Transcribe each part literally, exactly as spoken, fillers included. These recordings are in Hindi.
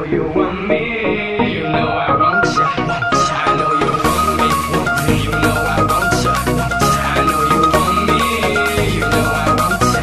you want me, you know I want ya. I know you want me, you know I want ya. I know you want me, you know I want ya.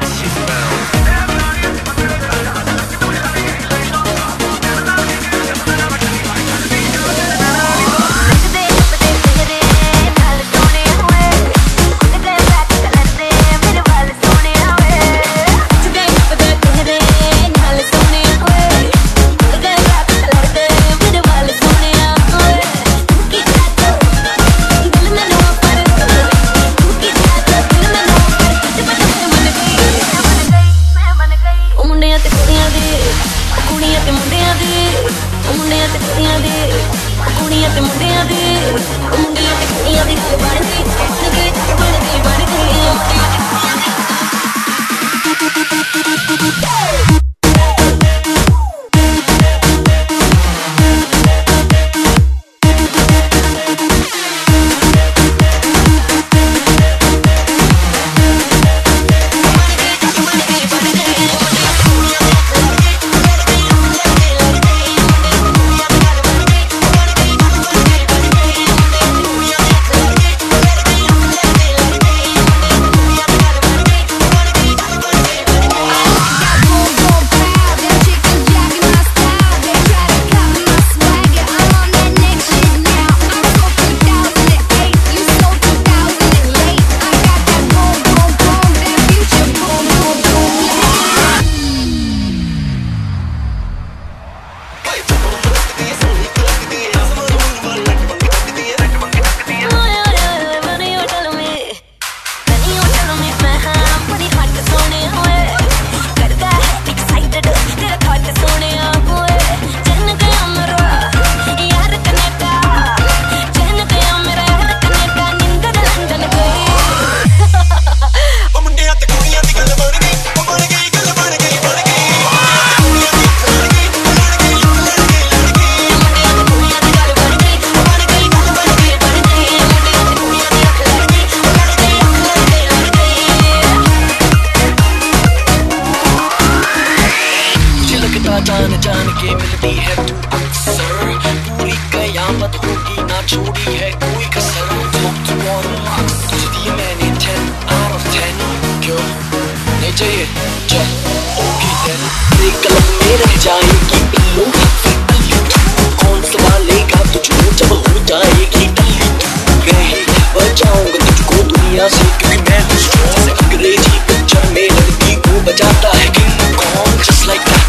जान जान के मिलती है तू अक्सर, पूरी कयामत होगी ना छोड़ी है कोई कसर। Talk to water marks, तुझे दिए मैंने ten out of ten। क्यों नहीं चाहिए चल ओके then। तेरी कलम में रह जाएगी पिल्लू फिर अल्लू तू, कौन संभालेगा तुझको जब हो जाएगी अल्लू तू। मैं ही बचाऊंगा तुझको दुनिया से, क्योंकि मैं हूँ strong जैसे अंग्रेजी पिक्चर में लड़की को बचाता है किंग कौन। Just like that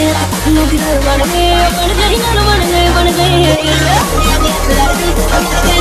बन गए बन गए बन गए बन गए